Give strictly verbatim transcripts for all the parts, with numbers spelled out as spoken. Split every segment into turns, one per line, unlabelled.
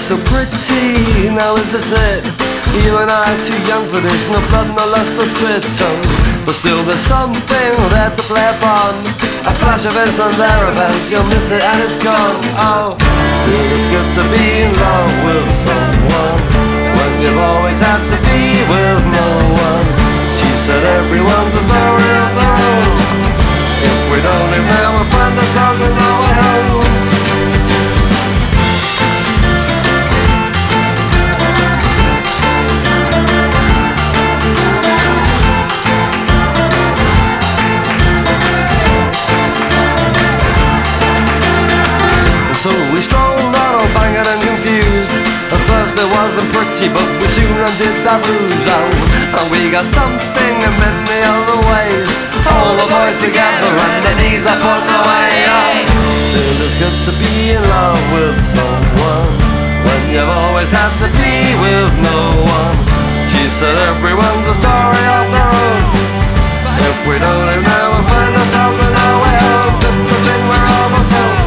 So pretty, now is this it? You and I are too young for this. No blood, no lust, no spit tongue. But still there's something there to play upon. A flash of instant thereabouts, you'll miss it and it's gone. Oh, still it's good to be in love with someone when you've always had to be with no one. She said everyone's a story of their own. If we don't live now, we'll find ourselves in our way home. So we strolled on, all banging and confused. At first it wasn't pretty, but we soon undid that blues out. And we got something in many other ways. All the boys together and their knees are put away. Oh, still it's good to be in love with someone when you've always had to be with no one. She said everyone's a story of their own. If we don't live now, we'll find ourselves in our way home. Just to think we're almost home.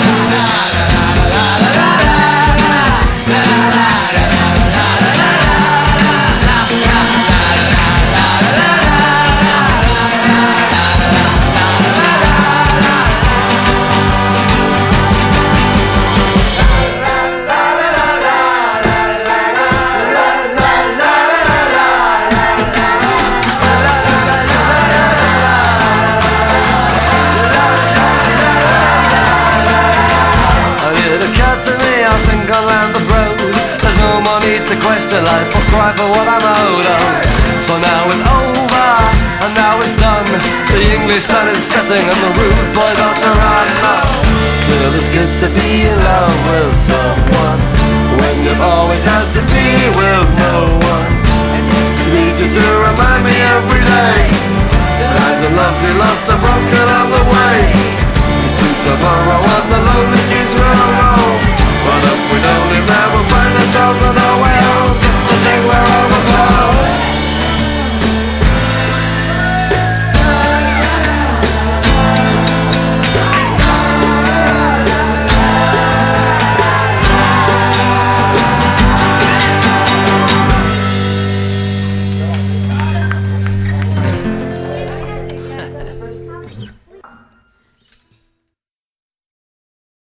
To question life or cry for what I'm owed on. So now it's over and now it's done. The English sun is setting and the rude boys on the run. Still it's good to be in love with someone when you've always had to be with no one. Need you to remind me every day. Times of love we lost and broken on the way. It's to tomorrow and the lonely streets will roam. But if we don't live there, we'll find ourselves on our way home. Just to think we're almost home.